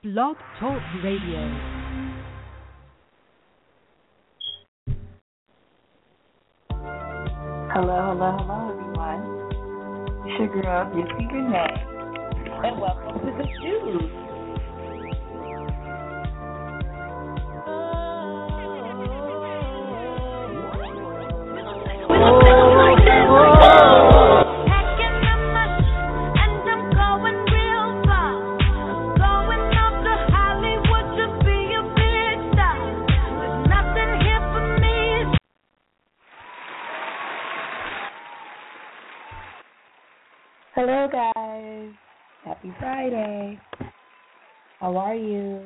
Blog Talk Radio. Hello, everyone. It's your girl, Missy Renee, and welcome to the Juice. Hello, guys. Happy Friday. How are you?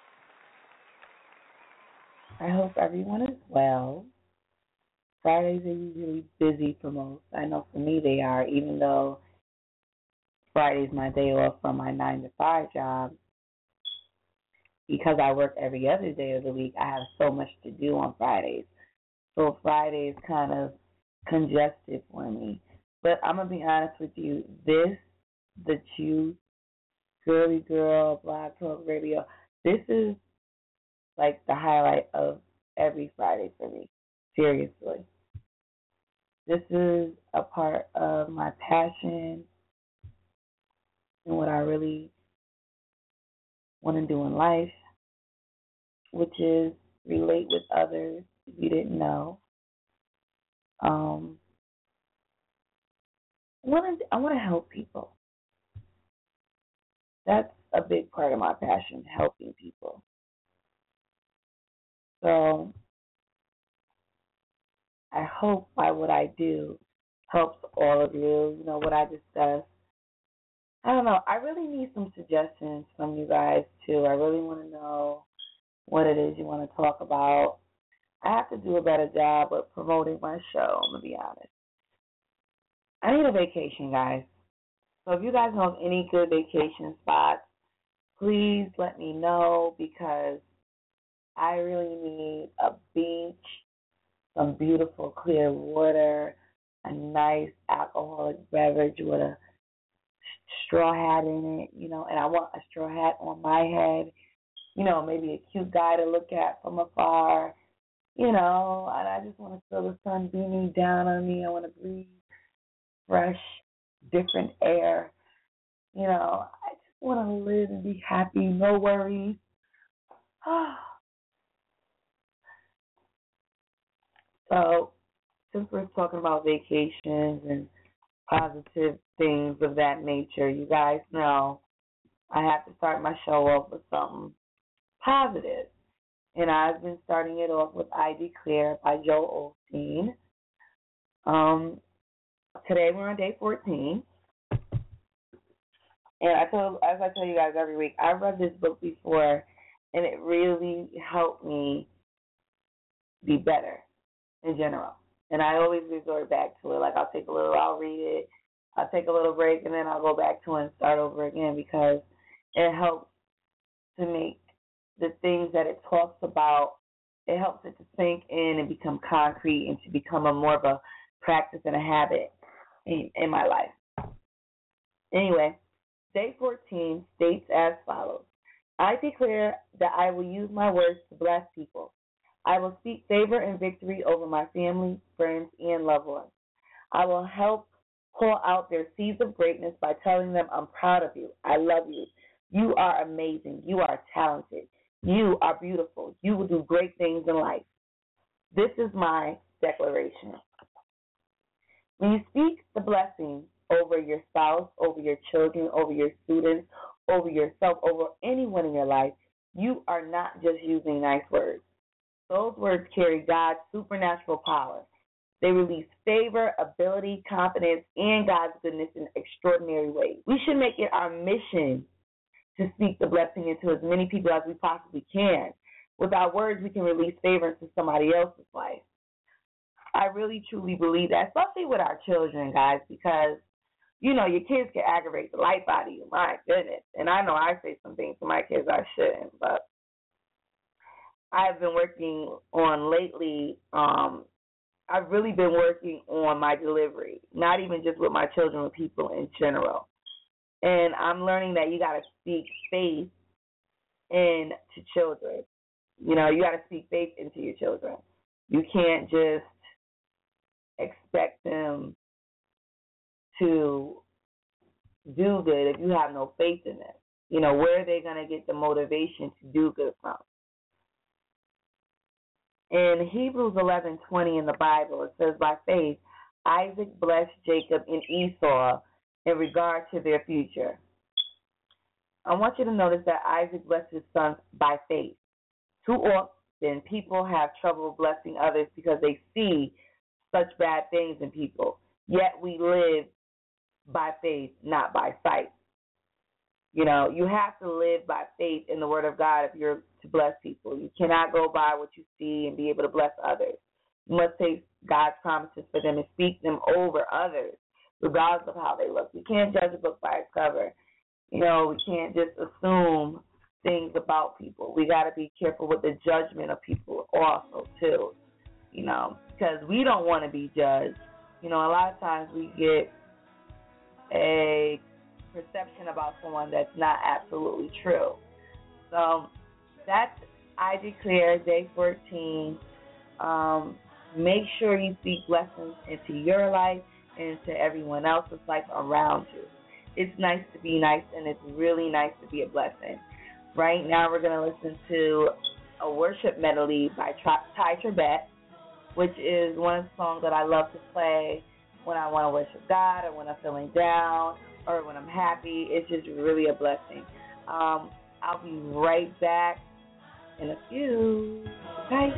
I hope everyone is well. Fridays are usually busy for most. I know for me they are, even though Friday's my day off from my 9 to 5 job. Because I work every other day of the week, I have so much to do on Fridays. So Friday is kind of congested for me. But I'm going to be honest with you, the Juice, Girly Girl, Blog Talk Radio, this is like the highlight of every Friday for me, seriously. This is a part of my passion and what I really want to do in life, which is relate with others, if you didn't know. I want to help people. That's a big part of my passion, helping people. So I hope by what I do helps all of you. You know, what I discuss. I don't know. I really need some suggestions from you guys, too. I really want to know what it is you want to talk about. I have to do a better job of promoting my show, I'm going to be honest. I need a vacation, guys. So if you guys know of any good vacation spots, please let me know, because I really need a beach, some beautiful clear water, a nice alcoholic beverage with a straw hat in it, you know, and I want a straw hat on my head, you know, maybe a cute guy to look at from afar, you know, and I just want to feel the sun beaming down on me. I want to breathe fresh, different air. You know, I just want to live and be happy, no worries. So, since we're talking about vacations and positive things of that nature, you guys know I have to start my show off with something positive. And I've been starting it off with I Declare by Joel Osteen. Today we're on day 14. And as I tell you guys every week, I've read this book before, and it really helped me be better in general. And I always resort back to it. Like, I'll read it, I'll take a little break, and then I'll go back to it and start over again, because it helps to make the things that it talks about, it helps it to sink in and become concrete and to become more of a practice and a habit in my life. Anyway, day 14 states as follows. I declare that I will use my words to bless people. I will speak favor and victory over my family, friends, and loved ones. I will help call out their seeds of greatness by telling them I'm proud of you. I love you. You are amazing. You are talented. You are beautiful. You will do great things in life. This is my declaration. When you speak the blessing over your spouse, over your children, over your students, over yourself, over anyone in your life, you are not just using nice words. Those words carry God's supernatural power. They release favor, ability, confidence, and God's goodness in extraordinary ways. We should make it our mission to speak the blessing into as many people as we possibly can. With our words, we can release favor into somebody else's life. I really, truly believe that, especially with our children, guys, because, you know, your kids can aggravate the life out of you. My goodness. And I know I say some things to my kids I shouldn't, but I've been working on lately, I've really been working on my delivery, not even just with my children, with people in general. And I'm learning that you got to speak faith into children. You know, you got to speak faith into your children. You can't just expect them to do good if you have no faith in them. You know, where are they going to get the motivation to do good from? In Hebrews 11:20 in the Bible, it says, by faith, Isaac blessed Jacob and Esau in regard to their future. I want you to notice that Isaac blessed his sons by faith. Too often, people have trouble blessing others because they see such bad things in people. Yet we live by faith, not by sight. You know, you have to live by faith in the Word of God if you're to bless people. You cannot go by what you see and be able to bless others. You must take God's promises for them and speak them over others, regardless of how they look. You can't judge a book by its cover. You know, we can't just assume things about people. We got to be careful with the judgment of people also, too, you know, because we don't want to be judged. You know, a lot of times we get a perception about someone that's not absolutely true. So that's, I declare, day 14. Make sure you speak blessings into your life and into everyone else's life around you. It's nice to be nice, and it's really nice to be a blessing. Right now we're going to listen to a worship medley by Ty Tribbett, which is one of the songs that I love to play when I want to worship God or when I'm feeling down or when I'm happy. It's just really a blessing. I'll be right back in a few. Okay?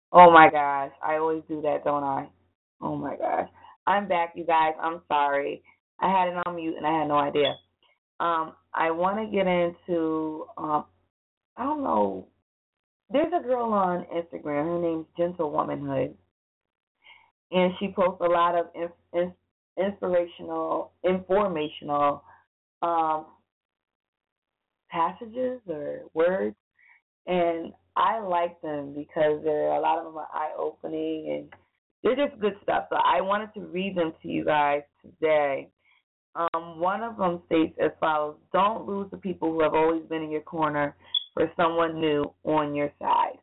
Oh my gosh, I always do that, don't I? Oh my gosh. I'm back, you guys. I'm sorry. I had it on mute and I had no idea. I want to get into I don't know. There's a girl on Instagram. Her name's Gentle Womanhood, and she posts a lot of inspirational, informational um, passages or words, and I like them because a lot of them are eye opening and they're just good stuff. So I wanted to read them to you guys today. One of them states as follows: don't lose the people who have always been in your corner for someone new on your side.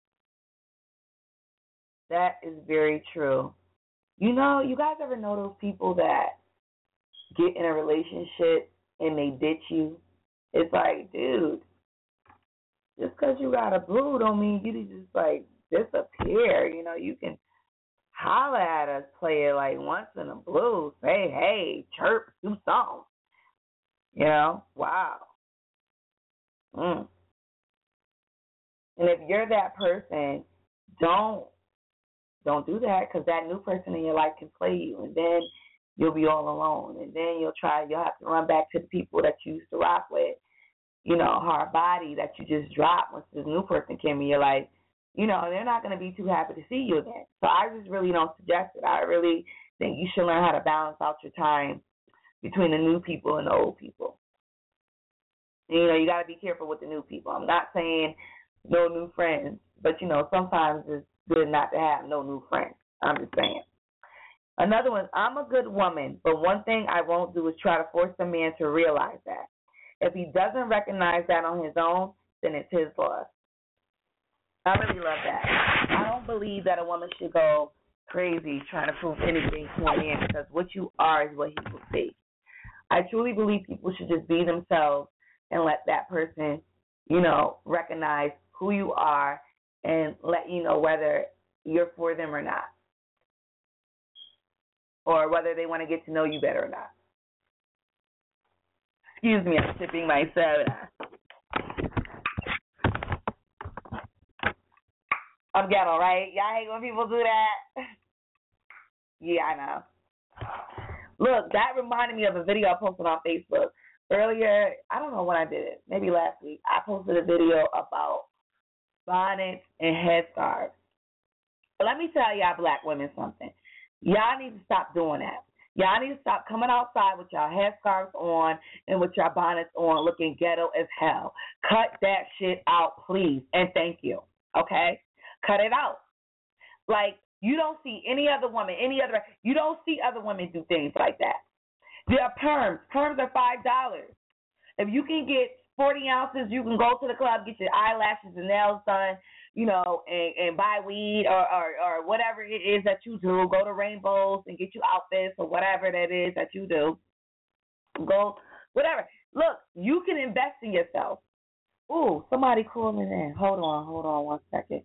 That is very true. You know, you guys ever know those people that get in a relationship and they ditch you? It's like, dude, just because you got a boo don't mean you just like disappear. You know, you can holler at us, play it like once in a blue, say hey, chirp, do something. You know, wow. Mm. And if you're that person, don't do that because that new person in your life can play you, and then you'll be all alone, and then you'll have to run back to the people that you used to rock with, you know, hard body that you just dropped once this new person came in your life. You know, they're not going to be too happy to see you again. So I just really don't suggest it. I really think you should learn how to balance out your time between the new people and the old people. And, you know, you got to be careful with the new people. I'm not saying no new friends, but, you know, sometimes it's good not to have no new friends. I'm just saying. Another one, I'm a good woman, but one thing I won't do is try to force a man to realize that. If he doesn't recognize that on his own, then it's his loss. I really love that. I don't believe that a woman should go crazy trying to prove anything to a man because what you are is what he will see. I truly believe people should just be themselves and let that person, you know, recognize who you are and let you know whether you're for them or not, or whether they want to get to know you better or not. Excuse me, I'm sipping my soda. I'm ghetto, right? Y'all hate when people do that? Yeah, I know. Look, that reminded me of a video I posted on Facebook earlier. I don't know when I did it. Maybe last week. I posted a video about bonnets and headscarves. But let me tell y'all black women something. Y'all need to stop doing that. Y'all need to stop coming outside with y'all headscarves on and with your bonnets on looking ghetto as hell. Cut that shit out, please, and thank you. Okay? Cut it out. Like, you don't see you don't see other women do things like that. There are perms. Perms are $5. If you can get 40 ounces, you can go to the club, get your eyelashes and nails done, you know, and buy weed or whatever it is that you do. Go to Rainbows and get you outfits or whatever that is that you do. Go, whatever. Look, you can invest in yourself. Ooh, somebody calling in. Hold on 1 second.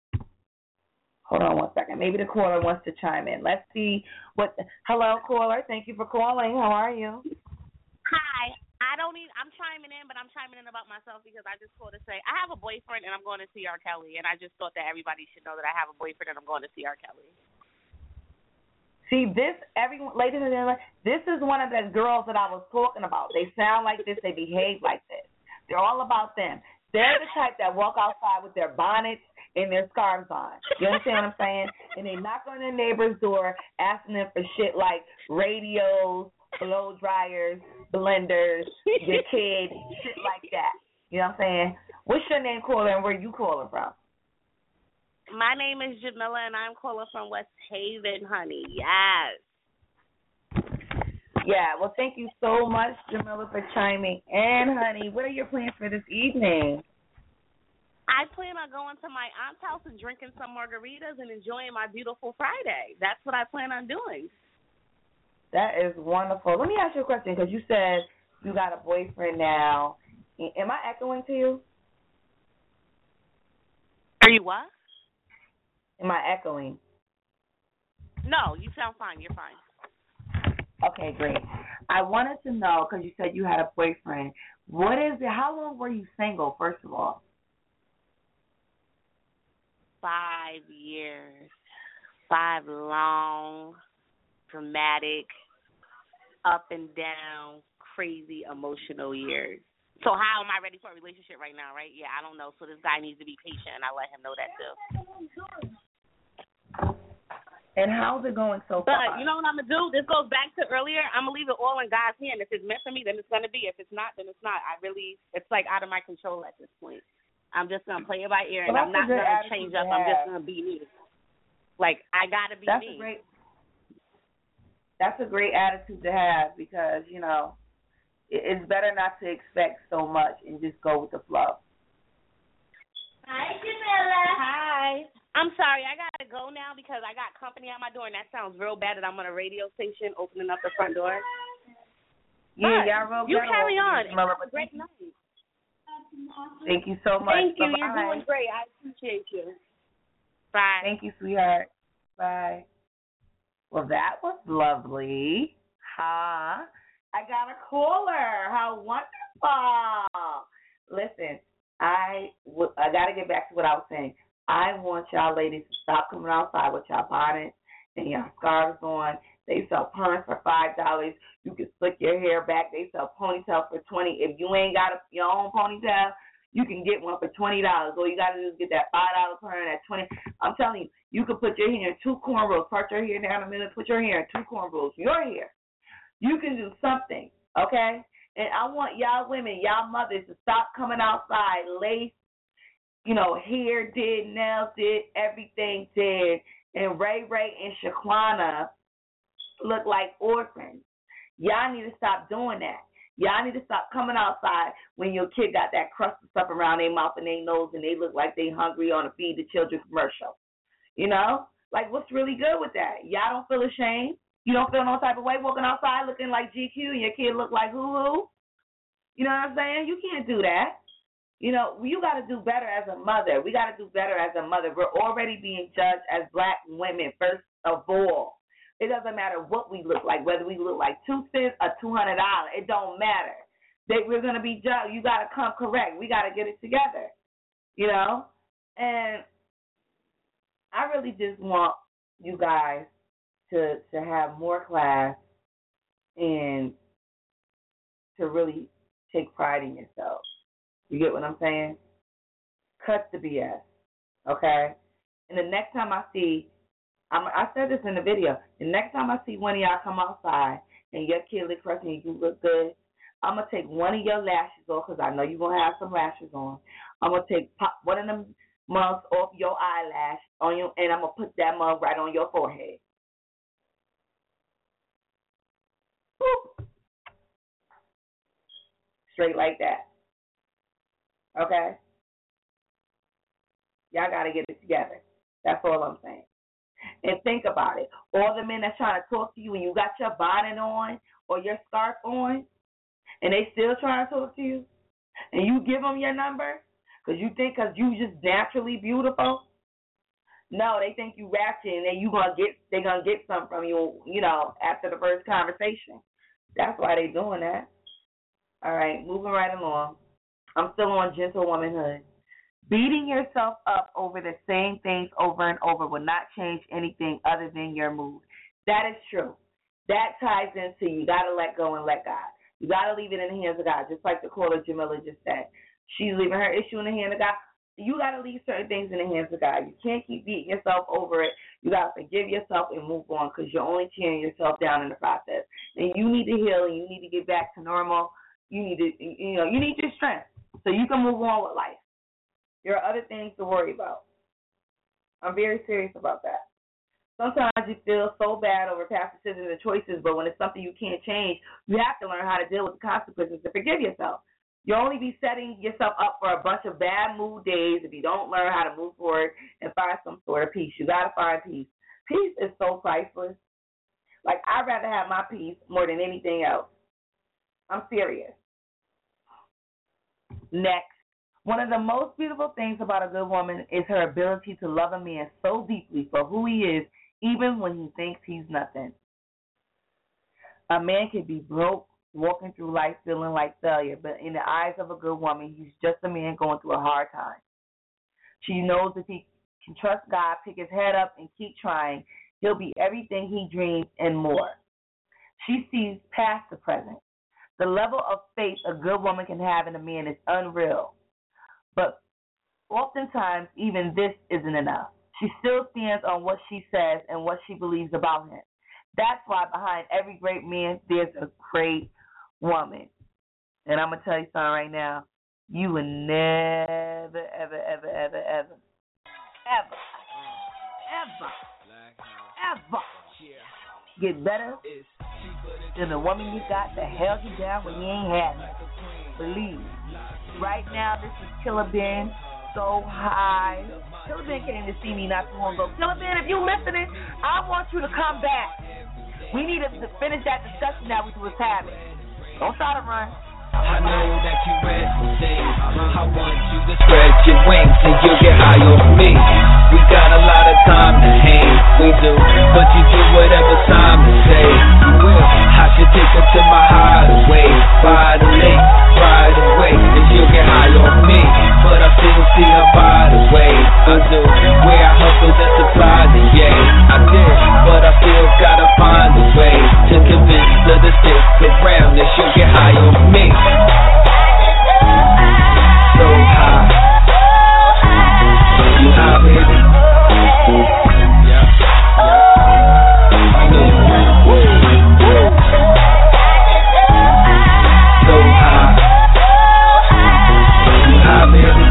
Maybe the caller wants to chime in. Let's see hello, caller. Thank you for calling. How are you? Hi. I'm chiming in, but I'm chiming in about myself because I just called to say I have a boyfriend and I'm going to see R. Kelly, and I just thought that everybody should know that I have a boyfriend and I'm going to see R. Kelly. See, ladies and gentlemen, this is one of the girls that I was talking about. They sound like this. They behave like this. They're all about them. They're the type that walk outside with their bonnets and their scarves on. You understand what I'm saying? And they knock on their neighbor's door asking them for shit like radios, blow dryers, blenders, your kid, shit like that. You know what I'm saying? What's your name, caller, and where you calling from? My name is Jamila, and I'm calling from West Haven, honey. Yes. Yeah, well, thank you so much, Jamila, for chiming in, honey. What are your plans for this evening? I plan on going to my aunt's house and drinking some margaritas and enjoying my beautiful Friday. That's what I plan on doing. That is wonderful. Let me ask you a question, because you said you got a boyfriend now. Am I echoing to you? Are you what? Am I echoing? No, you sound fine. You're fine. Okay, great. I wanted to know, because you said you had a boyfriend, what is it? How long were you single, first of all? 5 years. 5 long, dramatic, up and down, crazy, emotional years. So how am I ready for a relationship right now, right? Yeah, I don't know. So this guy needs to be patient, and I let him know that too. And how's it going so far? But you know what I'm going to do? This goes back to earlier. I'm going to leave it all in God's hand. If it's meant for me, then it's going to be. If it's not, then it's not. It's like out of my control at this point. I'm just going to play it by ear, and I'm not going to change up. I'm just going to be me. Like, I got to be me. That's a great attitude to have because, you know, it's better not to expect so much and just go with the flow. Hi, Jamila. Hi. I'm sorry, I got to go now because I got company at my door, and that sounds real bad that I'm on a radio station opening up the front door. Yeah, y'all real you carry on. Have a great night. Thank you so much. Thank you. Bye-bye. You're doing great. I appreciate you. Bye. Thank you, sweetheart. Bye. Well, that was lovely. Huh? I got a caller. How wonderful. Listen, I got to get back to what I was saying. I want y'all ladies to stop coming outside with y'all bonnets and y'all scarves on. They sell perms for $5. You can slick your hair back. They sell ponytails for $20. If you ain't got your own ponytail, you can get one for $20. All you got to do is get that $5 perm at $20. I'm telling you, you can put your hair in 2 cornrows. Part your hair down a minute. Put your hair in 2 cornrows. Your hair. You can do something, okay? And I want y'all women, y'all mothers to stop coming outside lace, hair did, nails did, everything did. And Ray and Shaquana look like orphans. Y'all need to stop doing that. Y'all need to stop coming outside when your kid got that crust of stuff around their mouth and their nose and they look like they hungry on a Feed the Children commercial. Like what's really good with that? Y'all don't feel ashamed? You don't feel no type of way walking outside looking like GQ and your kid look like hoo-hoo? You know what I'm saying? You can't do that. You got to do better as a mother. We got to do better as a mother. We're already being judged as black women, first of all. It doesn't matter what we look like, whether we look like 2 cents or $200. It don't matter. We're going to be judged. You got to come correct. We got to get it together, And I really just want you guys to have more class and to really take pride in yourself. You get what I'm saying? Cut the BS, okay? And the next time I see, I said this in the video, the next time I see one of y'all come outside and your kid looks fresh and you look good, I'm going to take one of your lashes off because I know you're going to have some lashes on. I'm going to pop one of them mugs off your eyelash on you, and I'm going to put that mug right on your forehead. Boop. Straight like that. Okay? Y'all got to get it together. That's all I'm saying. And think about it. All the men that's trying to talk to you when you got your bonnet on or your scarf on, and they still trying to talk to you, and you give them your number because you think because you just naturally beautiful. No, they think you ratchet, and then they're gonna get something from you, after the first conversation. That's why they doing that. All right, moving right along. I'm still on gentle womanhood. Beating yourself up over the same things over and over will not change anything other than your mood. That is true. That ties into you got to let go and let God. You got to leave it in the hands of God, just like the caller Jamila just said. She's leaving her issue in the hands of God. You got to leave certain things in the hands of God. You can't keep beating yourself over it. You got to forgive yourself and move on because you're only tearing yourself down in the process. And you need to heal and you need to get back to normal. You need to, you need your strength so you can move on with life. There are other things to worry about. I'm very serious about that. Sometimes you feel so bad over past decisions and choices, but when it's something you can't change, you have to learn how to deal with the consequences to forgive yourself. You'll only be setting yourself up for a bunch of bad mood days if you don't learn how to move forward and find some sort of peace. You got to find peace. Peace is so priceless. Like, I'd rather have my peace more than anything else. I'm serious. Next. One of the most beautiful things about a good woman is her ability to love a man so deeply for who he is, even when he thinks he's nothing. A man can be broke, walking through life feeling like failure, but in the eyes of a good woman, he's just a man going through a hard time. She knows if he can trust God, pick his head up, and keep trying, he'll be everything he dreams and more. She sees past the present. The level of faith a good woman can have in a man is unreal. But oftentimes, even this isn't enough. She still stands on what she says and what she believes about him. That's why behind every great man, there's a great woman. And I'm going to tell you something right now. You will never, ever, ever, ever, ever, ever, ever get better than the woman you got that held you down when you ain't had it. Believe. Right now, this is Killer Ben, So High. Killer Ben came to see me not too long ago. Killer Ben, if you listening, I want you to come back. We need to finish that discussion that we was having. Don't try to run. I know that you read some things. I want you to spread your wings and you'll get high off me. We got a lot of time to hang, we do. But you do whatever time to say. You will. I should take her to my hideaway, by the lake, right away, and she'll get high off me. But I still see her by the way. I do. Where I hustle to supply the yay. I did, but I still gotta find a way to convince her to stick around and she'll get high off me. So high. You high, baby? Yeah. I know you want. So high. You high, baby?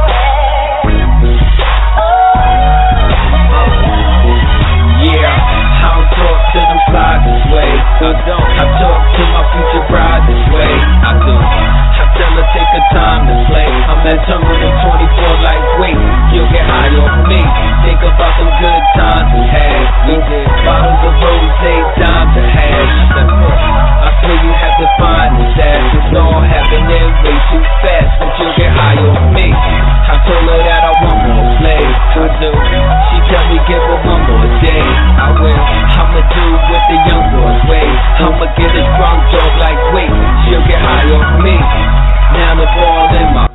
Yeah. I don't talk to them slides this way. I don't. I talk to my future bride this way. I do. Tell her take her time to play. I'm that terminal 24 like wait. You'll get high off me. Think about them good times we had. We did bottles of rosé, dimes to hash. I swear you have to find the stash. It's all happening way too fast, but you'll get high off me. I told her that I want more play. I do. She tell me give her one more day. I will. I'ma do what the young boys way. I'ma get a strong dog like wait. She'll get high off me. Now the ball in my.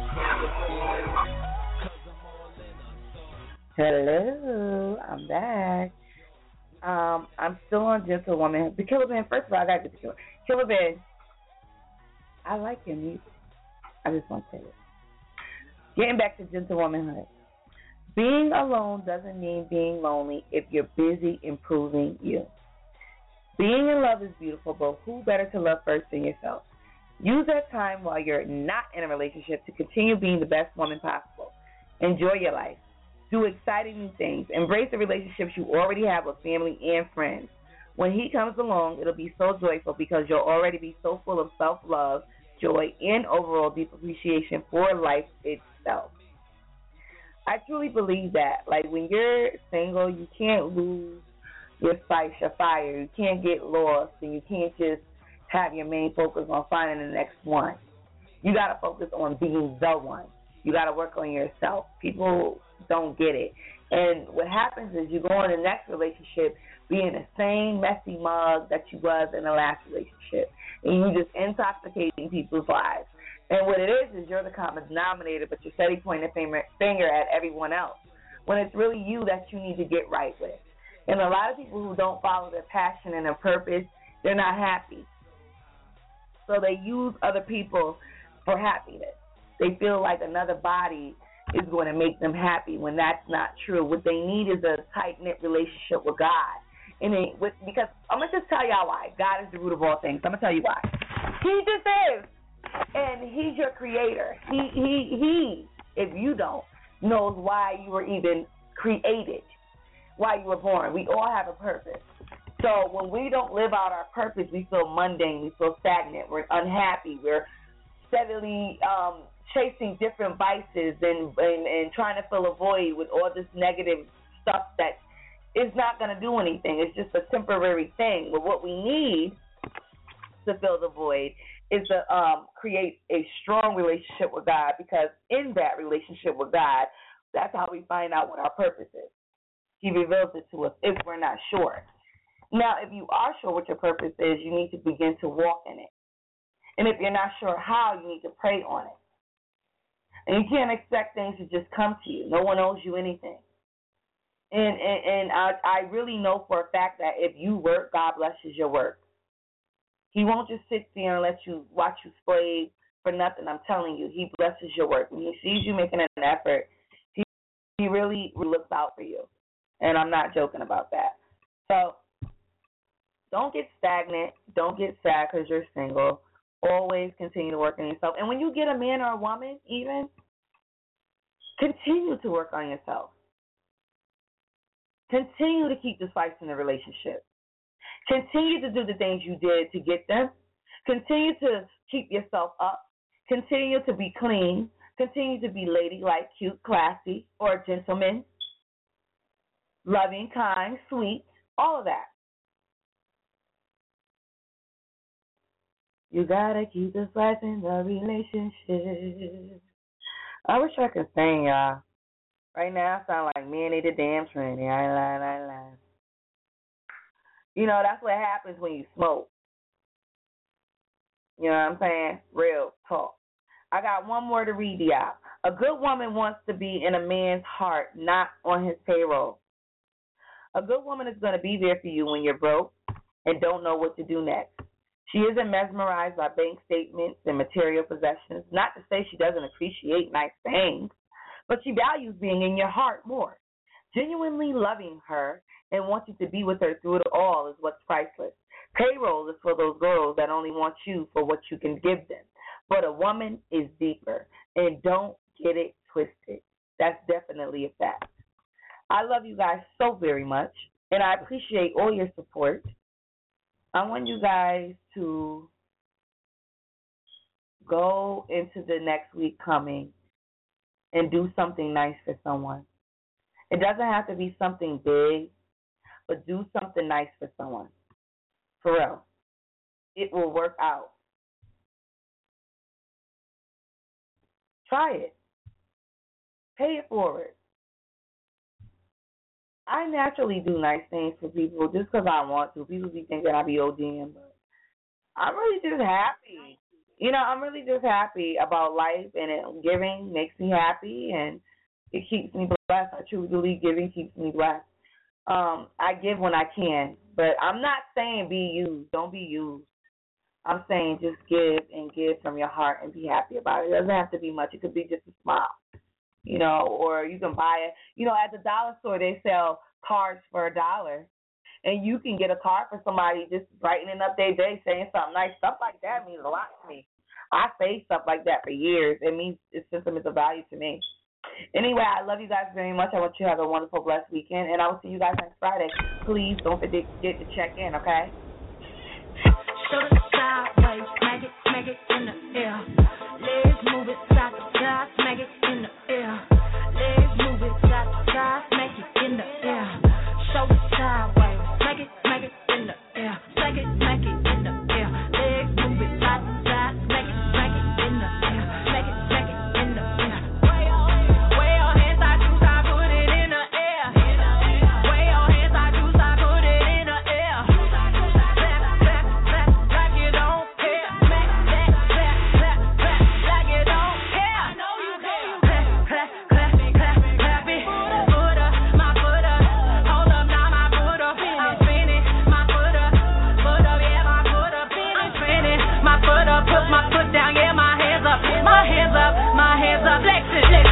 Hello, I'm back. I'm still on Gentlewoman. The Killer Ben, first of all, I got to get the Killer Ben. I like your music. I just want to say it. Getting back to Gentlewomanhood. Being alone doesn't mean being lonely if you're busy improving you. Being in love is beautiful, but who better to love first than yourself? Use that time while you're not in a relationship to continue being the best woman possible. Enjoy your life. Do exciting new things. Embrace the relationships you already have with family and friends. When he comes along, it'll be so joyful because you'll already be so full of self-love, joy, and overall deep appreciation for life itself. I truly believe that. Like, when you're single, you can't lose your spice, your fire. You can't get lost, and you can't just have your main focus on finding the next one. You got to focus on being the one. You got to work on yourself. People don't get it. And what happens is you go in the next relationship being the same messy mug that you was in the last relationship. And you just intoxicating people's lives. And what it is you're the common denominator, but you're steady pointing a finger at everyone else when it's really you that you need to get right with. And a lot of people who don't follow their passion and their purpose, they're not happy. So they use other people for happiness. They feel like another body is going to make them happy when that's not true. What they need is a tight-knit relationship with God. Because I'm going to just tell y'all why. God is the root of all things. I'm going to tell you why. He just is. And he's your creator. He, if you don't, knows why you were even created, why you were born. We all have a purpose. So when we don't live out our purpose, we feel mundane, we feel stagnant, we're unhappy, we're steadily chasing different vices and trying to fill a void with all this negative stuff that is not going to do anything. It's just a temporary thing. But what we need to fill the void is to create a strong relationship with God, because in that relationship with God, that's how we find out what our purpose is. He reveals it to us if we're not sure. Now, if you are sure what your purpose is, you need to begin to walk in it. And if you're not sure how, you need to pray on it. And you can't expect things to just come to you. No one owes you anything. And I really know for a fact that if you work, God blesses your work. He won't just sit there and let you watch you slave for nothing. I'm telling you, he blesses your work. When he sees you making an effort, he really looks out for you. And I'm not joking about that. So don't get stagnant. Don't get sad because you're single. Always continue to work on yourself. And when you get a man or a woman, even, continue to work on yourself. Continue to keep the spice in the relationship. Continue to do the things you did to get them. Continue to keep yourself up. Continue to be clean. Continue to be ladylike, cute, classy, or a gentleman. Loving, kind, sweet, all of that. You gotta keep the spice in the relationship. I wish I could sing, y'all. Right now, I sound like Manny the Damn Trinity. I lie. You know, that's what happens when you smoke. You know what I'm saying? Real talk. I got one more to read y'all. A good woman wants to be in a man's heart, not on his payroll. A good woman is going to be there for you when you're broke and don't know what to do next. She isn't mesmerized by bank statements and material possessions. Not to say she doesn't appreciate nice things, but she values being in your heart more. Genuinely loving her and wanting to be with her through it all is what's priceless. Payroll is for those girls that only want you for what you can give them. But a woman is deeper, and don't get it twisted. That's definitely a fact. I love you guys so very much, and I appreciate all your support. I want you guys to go into the next week coming and do something nice for someone. It doesn't have to be something big, but do something nice for someone. For real. It will work out. Try it. Pay it forward. I naturally do nice things for people just because I want to. People be thinking I be ODing, but I'm really just happy. You know, I'm really just happy about life, and giving makes me happy, and it keeps me blessed. I truly believe giving keeps me blessed. I give when I can, but I'm not saying be used. Don't be used. I'm saying just give and give from your heart and be happy about it. It doesn't have to be much. It could be just a smile, you know, or you can buy it. You know, at the dollar store, they sell cards for $1, and you can get a card for somebody just brightening up their day, saying something nice. Stuff like that means a lot to me. I say stuff like that for years. It means it's sentimental value to me. Anyway, I love you guys very much. I want you to have a wonderful, blessed weekend, and I will see you guys next Friday. Please don't forget to check in, okay? Show it sideways, smack it in the air. Legs move it side to side, smack it in the air. Legs move it side to side, smack it in the air. Show it sideways, smack it in the air. Smack it in the air. Legs move it side to side, smack it in the air. Smack it in the air. Way your hands out, you start put it in the air. Way your hands out, you start put it in the air. Like you don't care. Smack that, like you don't care. I know you care. Clap it. Foot up, my foot up. Hold up, now my foot up. I'm spinning, my foot up, yeah, my foot up. I'm spinning, my foot up, put my foot down, yeah, my hands up, flexing.